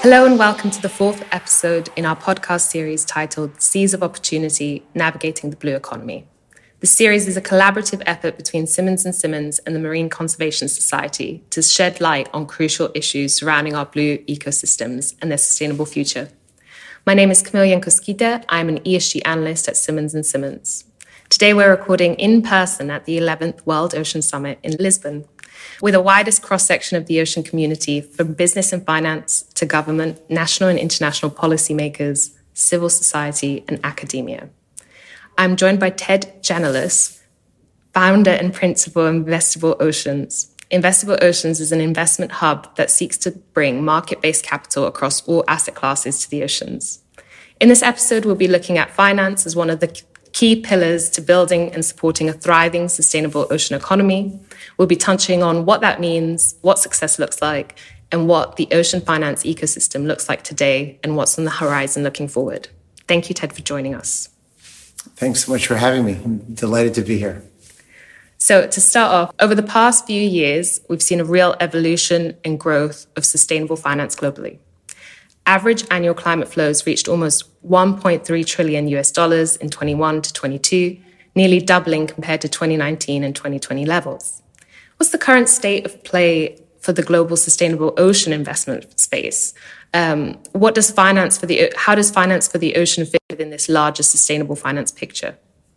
Hello and welcome to the fourth episode in our podcast series titled Seas of Opportunity, Navigating the Blue Economy. The series is a collaborative effort between Simmons & Simmons and the Marine Conservation Society to shed light on crucial issues surrounding our blue ecosystems and their sustainable future. My name is Camille Yankoskita. I'm an ESG analyst at Simmons & Simmons. Today we're recording in person at the 11th World Ocean Summit in Lisbon, with the widest cross-section of the ocean community, from business and finance to government, national and international policymakers, civil society, and academia. I'm joined by Ted Janulis, founder and principal of Investible Oceans. Investible Oceans is an investment hub that seeks to bring market-based capital across all asset classes to the oceans. In this episode, we'll be looking at finance as one of the key pillars to building and supporting a thriving, sustainable ocean economy. We'll be touching on what that means, what success looks like, and what the ocean finance ecosystem looks like today and what's on the horizon looking forward. Thank you, Ted, for joining us. Thanks so much for having me. I'm delighted to be here. So to start off, over the past few years, we've seen a real evolution and growth of sustainable finance globally. Average annual climate flows reached almost $1.3 trillion in 21 to 22, nearly doubling compared to 2019 and 2020 levels. What's the current state of play for the global sustainable ocean investment space? How does finance for the ocean fit within this larger sustainable finance picture?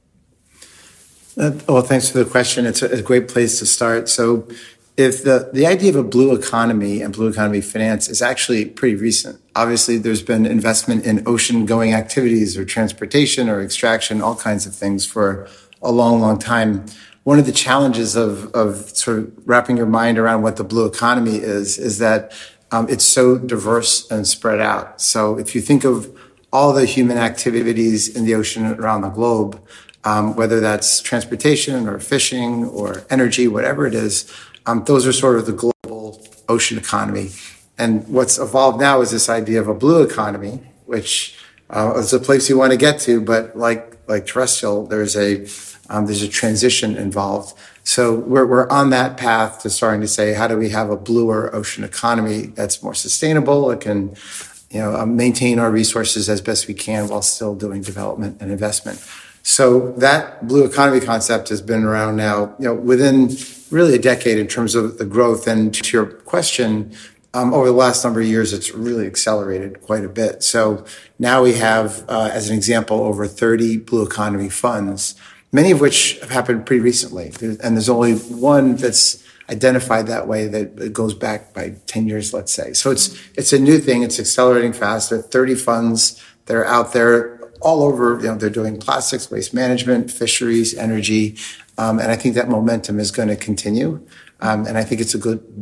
Well, thanks for the question. It's a great place to start. So if the idea of a blue economy and blue economy finance is actually pretty recent. Obviously, there's been investment in ocean-going activities or transportation or extraction, all kinds of things for a long, long time. One of the challenges of sort of wrapping your mind around what the blue economy is that it's so diverse and spread out. So if you think of all the human activities in the ocean around the globe, whether that's transportation or fishing or energy, whatever it is, those are sort of the global ocean economy. And what's evolved now is this idea of a blue economy, which is a place you want to get to, but like terrestrial, there's a transition involved. So we're on that path to starting to say, how do we have a bluer ocean economy that's more sustainable? It can, maintain our resources as best we can while still doing development and investment. So that blue economy concept has been around now, within really a decade in terms of the growth. And to your question, over the last number of years, it's really accelerated quite a bit. So now we have, as an example, over 30 blue economy funds, many of which have happened pretty recently. And there's only one that's identified that way that goes back by 10 years, let's say. So it's a new thing. It's accelerating fast. There are 30 funds that are out there all over. They're doing plastics, waste management, fisheries, energy. And I think that momentum is going to continue. And I think it's a good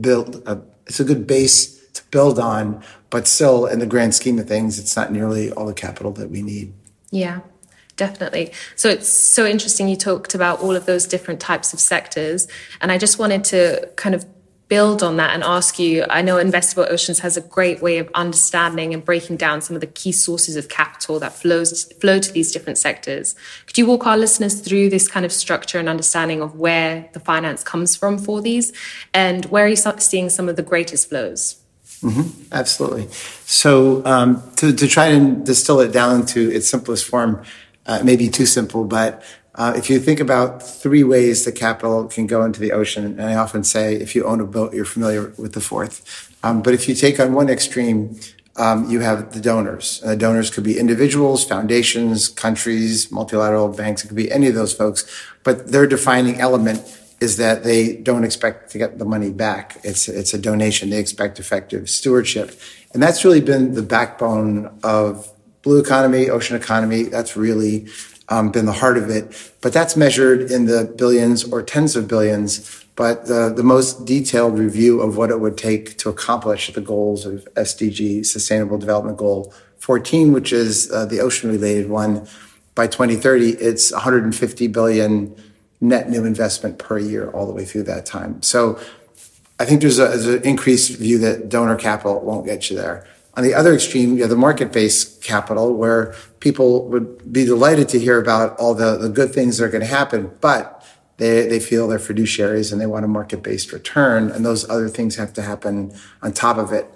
base to build on, but still in the grand scheme of things, it's not nearly all the capital that we need. Yeah. Definitely. So it's so interesting you talked about all of those different types of sectors. And I just wanted to kind of build on that and ask you, I know Investible Oceans has a great way of understanding and breaking down some of the key sources of capital that flow to these different sectors. Could you walk our listeners through this kind of structure and understanding of where the finance comes from for these, and where are you seeing some of the greatest flows? Mm-hmm. Absolutely. So to try and distill it down to its simplest form, maybe too simple, but if you think about three ways that capital can go into the ocean, and I often say if you own a boat, you're familiar with the fourth. But if you take on one extreme, you have the donors. And the donors could be individuals, foundations, countries, multilateral banks. It could be any of those folks. But their defining element is that they don't expect to get the money back. It's a donation. They expect effective stewardship. And that's really been the backbone of blue economy, ocean economy. That's really been the heart of it. But that's measured in the billions or tens of billions. But the most detailed review of what it would take to accomplish the goals of SDG, Sustainable Development Goal 14, which is the ocean-related one, by 2030, it's 150 billion net new investment per year all the way through that time. So I think there's an increased view that donor capital won't get you there. On the other extreme, you have the market-based capital, where people would be delighted to hear about all the good things that are going to happen, but they feel they're fiduciaries and they want a market-based return, and those other things have to happen on top of it.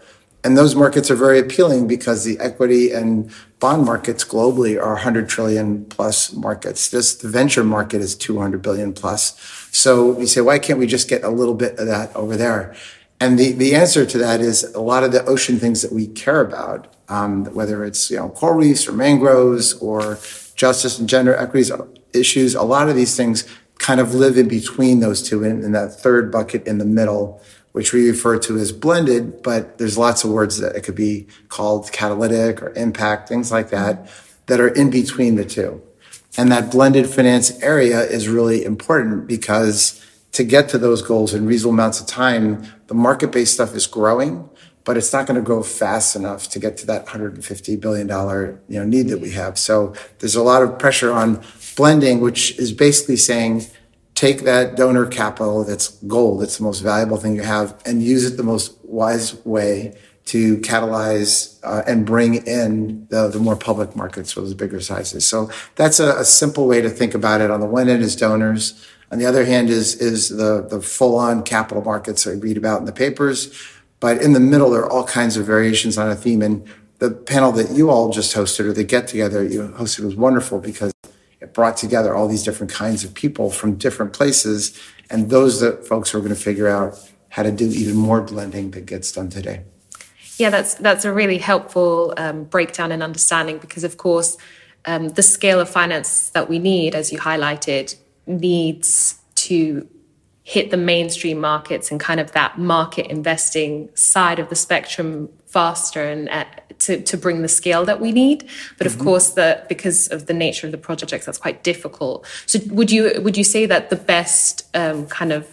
And those markets are very appealing because the equity and bond markets globally are 100 trillion plus markets. The venture market is 200 billion plus. So you say, why can't we just get a little bit of that over there? And the answer to that is a lot of the ocean things that we care about, whether it's, coral reefs or mangroves or justice and gender equities issues, a lot of these things kind of live in between those two in that third bucket in the middle, which we refer to as blended, but there's lots of words that it could be called catalytic or impact, things like that are in between the two. And that blended finance area is really important because to get to those goals in reasonable amounts of time, the market-based stuff is growing, but it's not going to grow fast enough to get to that $150 billion need that we have. So there's a lot of pressure on blending, which is basically saying, take that donor capital that's gold, it's the most valuable thing you have, and use it the most wise way to catalyze and bring in the more public markets for those bigger sizes. So that's a simple way to think about it. On the one end is donors. On the other hand is the full-on capital markets that I read about in the papers. But in the middle, there are all kinds of variations on a theme. And the panel that you all just hosted, or the get-together you hosted, was wonderful because it brought together all these different kinds of people from different places. And those that folks are going to figure out how to do even more blending that gets done today. Yeah, that's a really helpful breakdown and understanding because, of course, the scale of finance that we need, as you highlighted, needs to hit the mainstream markets and kind of that market investing side of the spectrum faster and to bring the scale that we need. But of course, because of the nature of the projects, that's quite difficult. So would you say that the best kind of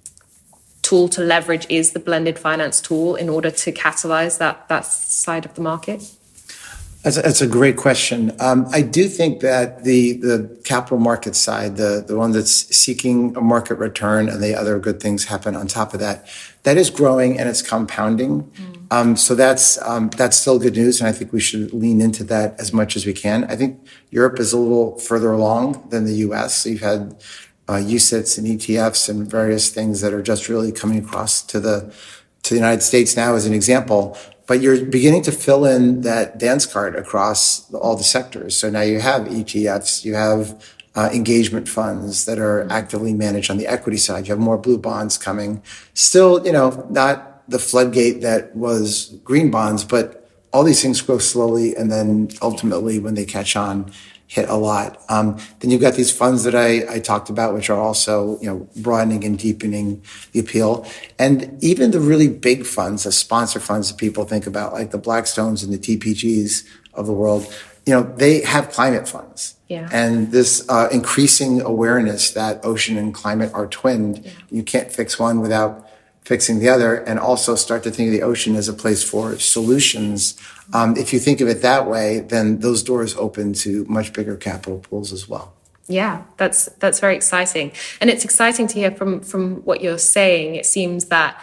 tool to leverage is the blended finance tool in order to catalyze that side of the market? That's a great question. I do think that the capital market side, the one that's seeking a market return and the other good things happen on top of that, that is growing and it's compounding. So that's still good news. And I think we should lean into that as much as we can. I think Europe is a little further along than the US. So you've had UCITS and ETFs and various things that are just really coming across to the United States now as an example. But you're beginning to fill in that dance card across all the sectors. So now you have ETFs, you have engagement funds that are actively managed on the equity side. You have more blue bonds coming. Still, not the floodgate that was green bonds, but all these things grow slowly and then ultimately when they catch on, hit a lot. Then you've got these funds that I talked about, which are also, broadening and deepening the appeal. And even the really big funds, the sponsor funds that people think about, like the Blackstones and the TPGs of the world, they have climate funds. Yeah. And this increasing awareness that ocean and climate are twinned. Yeah. You can't fix one without fixing the other, and also start to think of the ocean as a place for solutions. If you think of it that way, then those doors open to much bigger capital pools as well. Yeah, that's very exciting. And it's exciting to hear from what you're saying. It seems that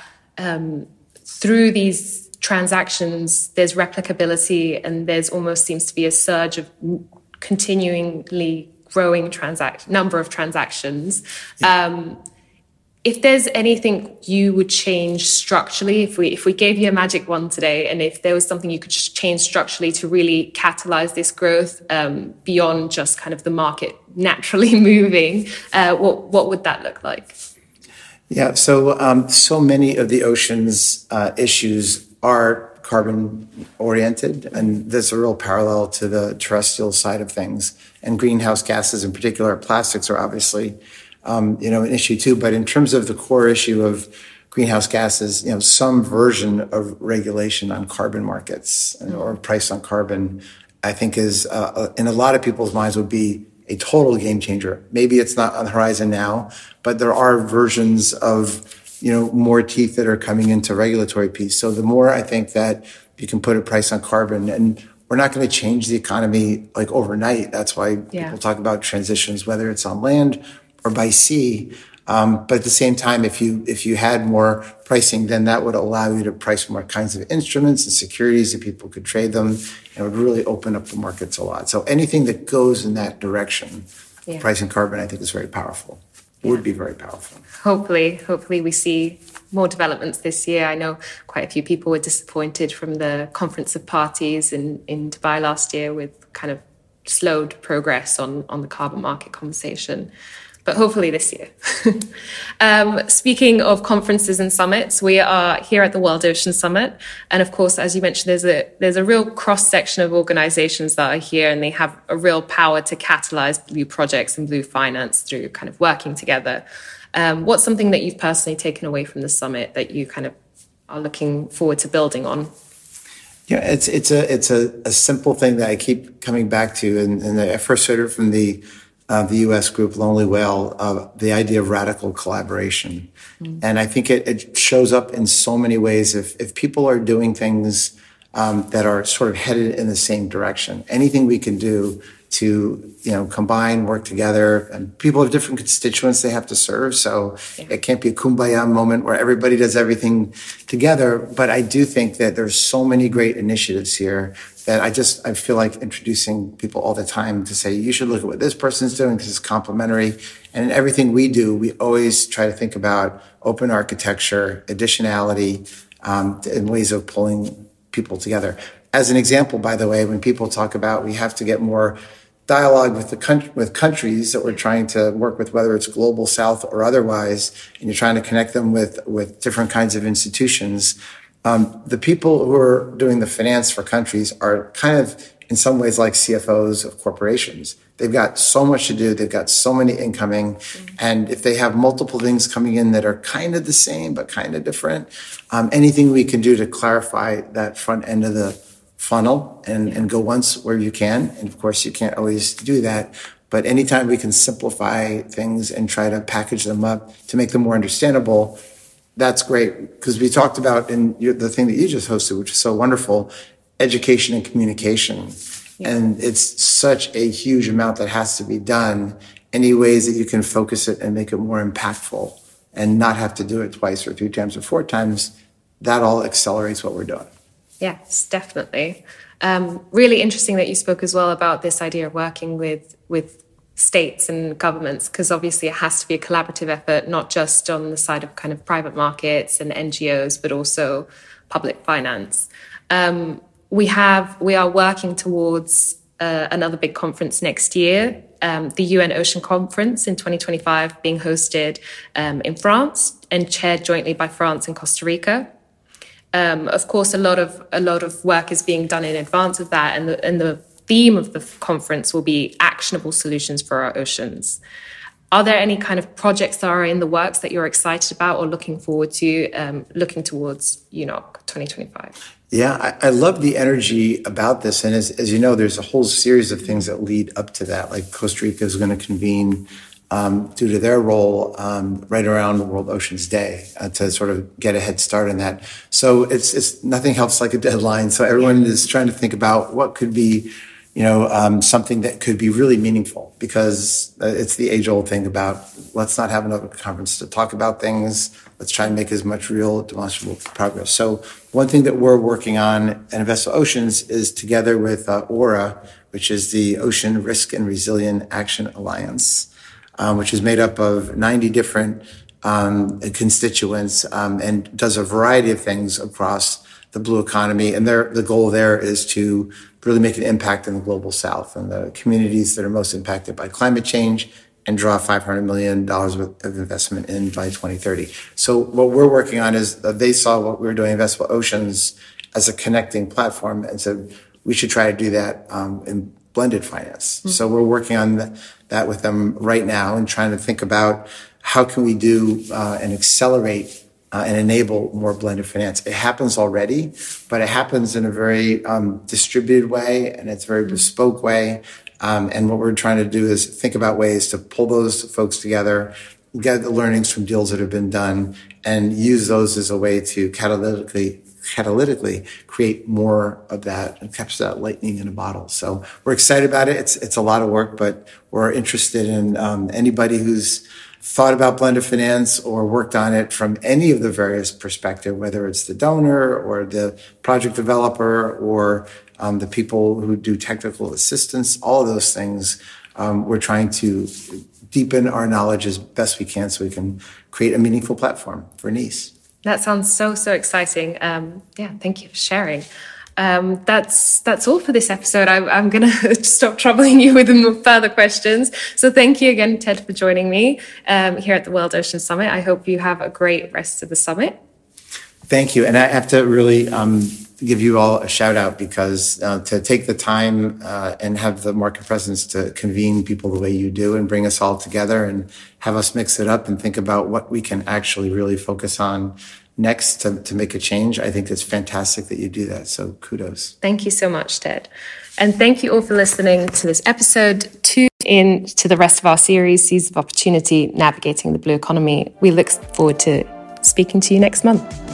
through these transactions, there's replicability and there's almost seems to be a surge of continually growing number of transactions. Yeah. If there's anything you would change structurally, if we gave you a magic wand today, and if there was something you could change structurally to really catalyze this growth beyond just kind of the market naturally moving, what would that look like? Yeah, so many of the ocean's issues are carbon oriented, and there's a real parallel to the terrestrial side of things. And greenhouse gases, in particular, plastics are obviously an issue too. But in terms of the core issue of greenhouse gases, some version of regulation on carbon markets or price on carbon, I think is, in a lot of people's minds would be a total game changer. Maybe it's not on the horizon now, but there are versions of, more teeth that are coming into regulatory piece. So the more I think that you can put a price on carbon, and we're not going to change the economy like overnight. That's why people talk about transitions, whether it's on land or by sea. But at the same time, if you had more pricing, then that would allow you to price more kinds of instruments and securities that people could trade them, and it would really open up the markets a lot. So anything that goes in that direction, pricing carbon, I think is very powerful. Would be very powerful. Hopefully we see more developments this year. I know quite a few people were disappointed from the Conference of Parties in Dubai last year with kind of slowed progress on the carbon market conversation. But hopefully this year. Speaking of conferences and summits, we are here at the World Ocean Summit. And of course, as you mentioned, there's a real cross-section of organizations that are here, and they have a real power to catalyze blue projects and blue finance through kind of working together. What's something that you've personally taken away from the summit that you kind of are looking forward to building on? Yeah, it's a simple thing that I keep coming back to. And I first heard it from the U.S. group Lonely Whale, the idea of radical collaboration. And I think it shows up in so many ways. If people are doing things that are sort of headed in the same direction, anything we can do to, combine, work together, and people have different constituents they have to serve. So it can't be a kumbaya moment where everybody does everything together. But I do think that there's so many great initiatives here that I feel like introducing people all the time to say, you should look at what this person's doing because it's complementary. And in everything we do, we always try to think about open architecture, additionality, and ways of pulling people together. As an example, by the way, when people talk about we have to get more dialogue with countries that we're trying to work with, whether it's global south or otherwise, and you're trying to connect them with different kinds of institutions, the people who are doing the finance for countries are kind of in some ways like CFOs of corporations. They've got so much to do. They've got so many incoming. And if they have multiple things coming in that are kind of the same, but kind of different, anything we can do to clarify that front end of the funnel and go once where you can. And of course, you can't always do that. But anytime we can simplify things and try to package them up to make them more understandable, that's great. Because we talked about in the thing that you just hosted, which is so wonderful, education and communication. Yeah. And it's such a huge amount that has to be done. Any ways that you can focus it and make it more impactful and not have to do it twice or 3 times or 4 times, that all accelerates what we're doing. Yes, definitely. Really interesting that you spoke as well about this idea of working with states and governments, because obviously it has to be a collaborative effort, not just on the side of kind of private markets and NGOs, but also public finance. We are working towards another big conference next year, the UN Ocean Conference in 2025, being hosted in France and chaired jointly by France and Costa Rica. Of course, a lot of work is being done in advance of that, and the theme of the conference will be actionable solutions for our oceans. Are there any kind of projects that are in the works that you're excited about or looking forward to, looking towards UNOC 2025? Yeah, I love the energy about this. And as you know, there's a whole series of things that lead up to that. Like Costa Rica is going to convene due to their role right around the World Oceans Day to sort of get a head start on that. So it's nothing helps like a deadline. So everyone is trying to think about what could be, something that could be really meaningful, because it's the age-old thing about let's not have another conference to talk about things. Let's try and make as much real, demonstrable progress. So one thing that we're working on at Invesco Oceans is together with ORA, which is the Ocean Risk and Resilient Action Alliance, which is made up of 90 different constituents and does a variety of things across the blue economy. And the goal there is to really make an impact in the global south and the communities that are most impacted by climate change, and draw $500 million worth of investment in by 2030. So what we're working on is they saw what we were doing, Invesco Oceans, as a connecting platform, and said we should try to do that in blended finance. Mm-hmm. So we're working on that with them right now and trying to think about how can we do and accelerate and enable more blended finance. It happens already, but it happens in a very distributed way, and it's a very bespoke way. And what we're trying to do is think about ways to pull those folks together, get the learnings from deals that have been done, and use those as a way to catalytically create more of that and capture that lightning in a bottle. So we're excited about it. It's a lot of work, but we're interested in anybody who's thought about blended finance or worked on it from any of the various perspectives, whether it's the donor or the project developer or the people who do technical assistance, all of those things. We're trying to deepen our knowledge as best we can so we can create a meaningful platform for Nice. That sounds so exciting. Thank you for sharing. That's all for this episode. I'm going to stop troubling you with further questions. So thank you again, Ted, for joining me here at the World Ocean Summit. I hope you have a great rest of the summit. Thank you. And I have to really give you all a shout out, because to take the time and have the market presence to convene people the way you do and bring us all together and have us mix it up and think about what we can actually really focus on next to make a change. I think it's fantastic that you do that. So kudos. Thank you so much, Ted. And thank you all for listening to this episode. Tune in to the rest of our series, Seas of Opportunity, Navigating the Blue Economy. We look forward to speaking to you next month.